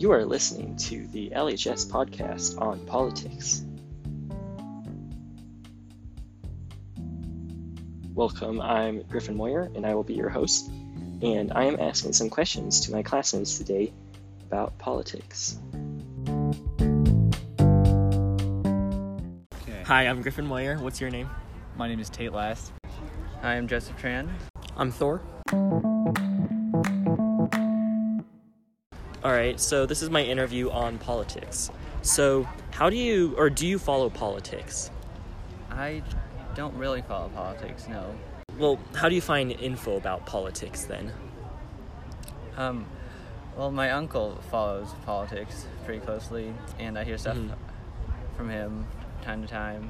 You are listening to the LHS podcast on politics. Welcome, I'm Griffin Moyer, and I will be your host, and I am asking some questions to my classmates today about politics. Okay. Hi, I'm Griffin Moyer. What's your name? My name is Tate Last. Hi, I'm Joseph Tran. I'm Thor. Alright, so this is my interview on politics. So, do you follow politics? I don't really follow politics, no. Well, how do you find info about politics then? Well, my uncle follows politics pretty closely, and I hear stuff from him time to time.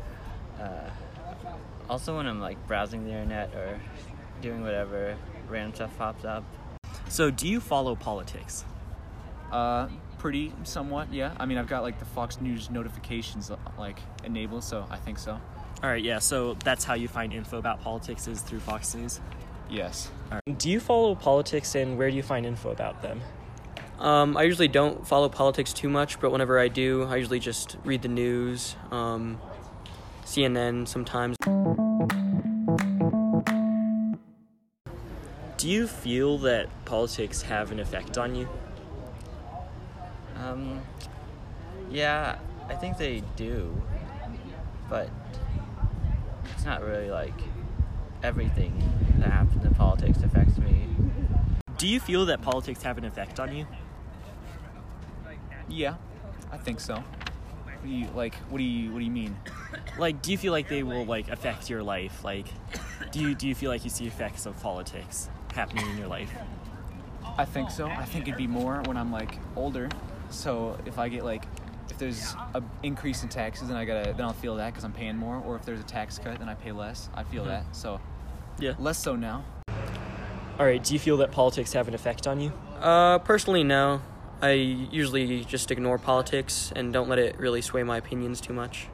Also when I'm browsing the internet or doing whatever, random stuff pops up. So, do you follow politics? Pretty somewhat, yeah. I mean, I've got the Fox News notifications enabled, so I think so. All right, yeah. So that's how you find info about politics is through Fox News. Yes. All right. Do you follow politics, and where do you find info about them? I usually don't follow politics too much, but whenever I do, I usually just read the news, CNN sometimes. Do you feel that politics have an effect on you? Yeah, I think they do, but it's not really everything that happens in politics affects me. Do you feel that politics have an effect on you? Yeah, I think so. What do you mean? Do you feel like they will affect your life? Do you feel like you see effects of politics happening in your life? I think so. I think it'd be more when I'm older. So if I get if there's an increase in taxes, then I'll feel that because I'm paying more. Or if there's a tax cut, then I pay less. I feel that. So yeah, less so now. All right. Do you feel that politics have an effect on you? Personally, no. I usually just ignore politics and don't let it really sway my opinions too much.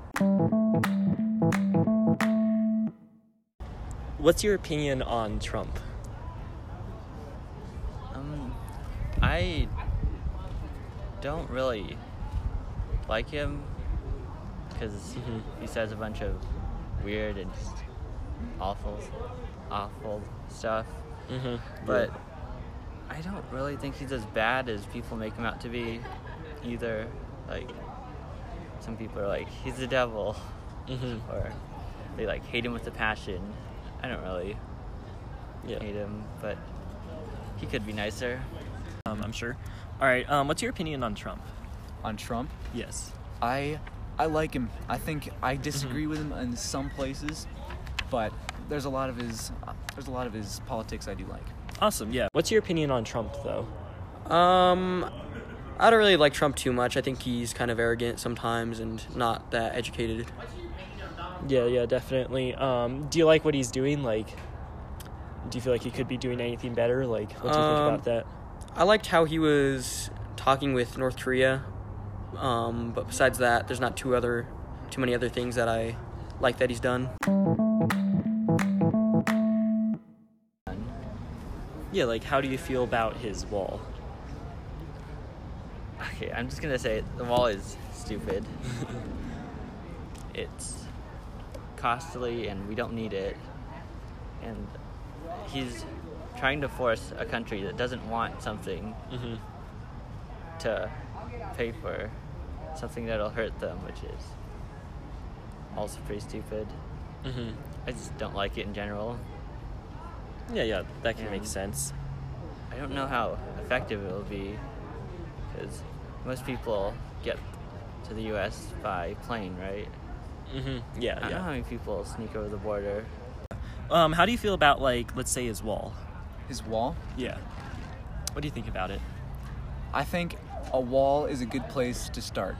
What's your opinion on Trump? I don't really like him because he says a bunch of weird and just awful stuff. But I don't really think he's as bad as people make him out to be either. Some people are he's the devil, or they hate him with a passion. I don't really hate him, but he could be nicer. I'm sure. All right, what's your opinion on Trump? On Trump? Yes. I like him. I think I disagree with him in some places, but there's a lot of his politics I do like. Awesome, yeah. What's your opinion on Trump, though? I don't really like Trump too much. I think he's kind of arrogant sometimes and not that educated. Yeah, definitely. Do you like what he's doing? Do you feel like he could be doing anything better? What do you think about that? I liked how he was talking with North Korea, but besides that, there's not too many other things that I like that he's done. Yeah, how do you feel about his wall? Okay, I'm just gonna say the wall is stupid. It's costly and we don't need it. And he's trying to force a country that doesn't want something to pay for something that'll hurt them, which is also pretty stupid. I just don't like it in general. Yeah, that can make sense. I don't know how effective it will be because most people get to the U.S. by plane, right? Yeah. I don't know how many people sneak over the border. How do you feel about, let's say his wall? His wall? Yeah. What do you think about it? I think a wall is a good place to start.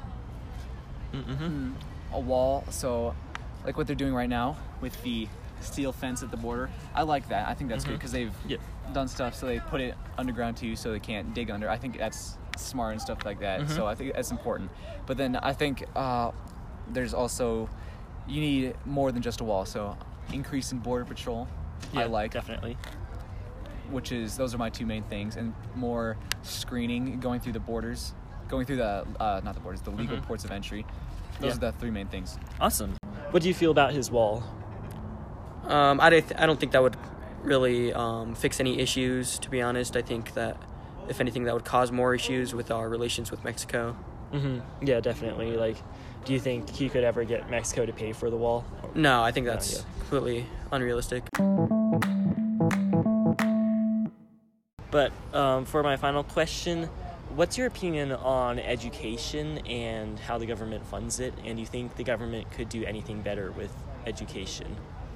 A wall, so what they're doing right now with the steel fence at the border, I like that. I think that's good because they've done stuff so they put it underground too so they can't dig under. I think that's smart and stuff like that. So I think that's important. But then I think there's also, you need more than just a wall. So increase in border patrol, Yeah, I like. Definitely. those are my two main things, and more screening going through the borders, going through the not the borders, the legal ports of entry. Those are the three main things. Awesome. What do you feel about his wall? I don't think that would really fix any issues, to be honest. I think that, if anything, that would cause more issues with our relations with Mexico. Yeah, definitely. Like, do you think he could ever get Mexico to pay for the wall? No, I think that's completely unrealistic. But for my final question, what's your opinion on education and how the government funds it? And do you think the government could do anything better with education?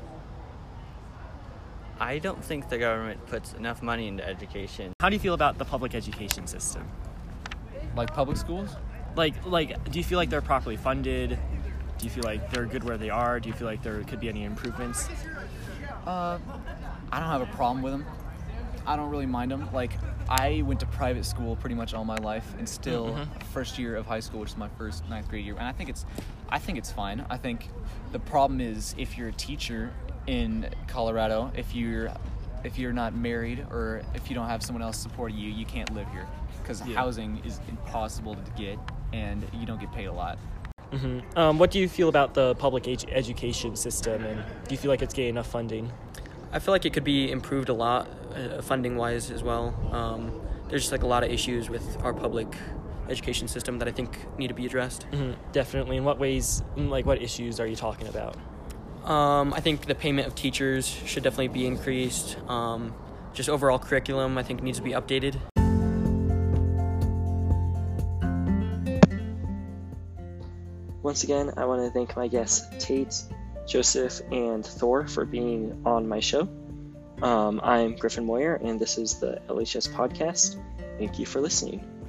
I don't think the government puts enough money into education. How do you feel about the public education system? Like public schools? Like, do you feel like they're properly funded? Do you feel like they're good where they are? Do you feel like there could be any improvements? I don't have a problem with them. I don't really mind them. Like, I went to private school pretty much all my life, and still first year of high school, which is my first 9th grade year, and I think it's fine. I think the problem is if you're a teacher in Colorado, if you're not married or if you don't have someone else supporting you, you can't live here because housing is impossible to get and you don't get paid a lot. What do you feel about the public education system, and do you feel like it's getting enough funding? I feel like it could be improved a lot, funding-wise as well. There's just like a lot of issues with our public education system that I think need to be addressed. Definitely. In what ways, like what issues are you talking about? I think the payment of teachers should definitely be increased. Just overall curriculum, I think, needs to be updated. Once again, I want to thank my guests Tate, Joseph, and Thor for being on my show. I'm Griffin Moyer, and this is the LHS Podcast. Thank you for listening.